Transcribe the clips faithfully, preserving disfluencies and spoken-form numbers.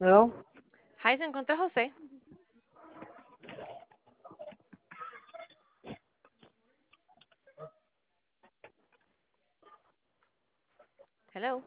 ¿No? Hi, ¿se encuentra José? Hello.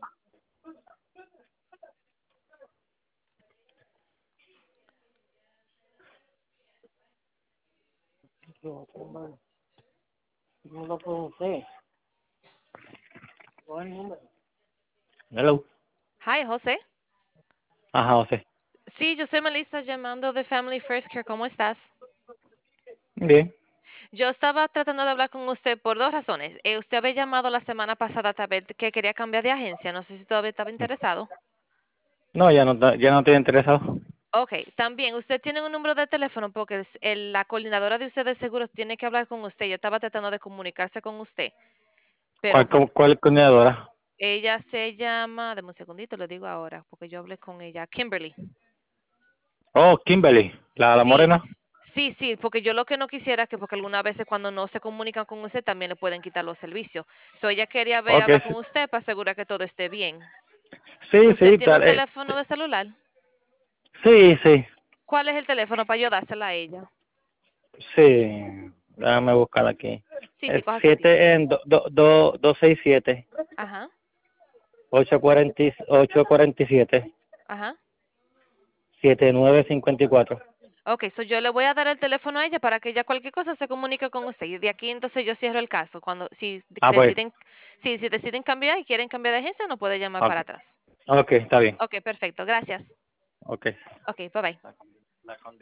No, no, no lo puedo hacer. ¿Cuál es el número? Hello. Hi, José. Ajá, José. Sí, yo soy Melissa llamando de Family First Care. ¿Cómo estás? Bien. Yo estaba tratando de hablar con usted por dos razones. Eh, usted había llamado la semana pasada a saber que quería cambiar de agencia. No sé si todavía estaba interesado. No, ya no, está- ya no estoy interesado. Ok, también usted tiene un número de teléfono porque es- el- la coordinadora de usted de seguros tiene que hablar con usted. Yo estaba tratando de comunicarse con usted, pero ¿Cuál, pues cu- cuál coordinadora? ella se llama, deme un segundito, lo digo ahora, porque yo hablé con ella, Kimberly. Oh, Kimberly, la, la Sí, morena. sí, sí, porque yo lo que no quisiera es que porque algunas veces cuando no se comunican con usted también le pueden quitar los servicios. So ella quería ver, Ok, hablar sí, con usted para asegurar que todo esté bien. sí, ¿Usted sí, tiene un tal- eh, teléfono de celular? sí, sí, ¿Cuál es el teléfono para yo dársela a ella? sí. Déjame buscar aquí. Sí, sí, Es coja su tiempo. siete en do, do, do- dos seis siete Ajá, ocho cuarenta ocho cuarenta y siete ajá. siete nueve cincuenta y cuatro. Ok, so yo le voy a dar el teléfono a ella para que ella cualquier cosa se comunique con usted. Y de aquí entonces yo cierro el caso. Cuando, si de- Ah, pues, deciden, si, si deciden cambiar y quieren cambiar de agencia, no puede llamar ok, para atrás. ok, está bien. Ok, perfecto. Gracias. Ok. Ok, bye bye. La, la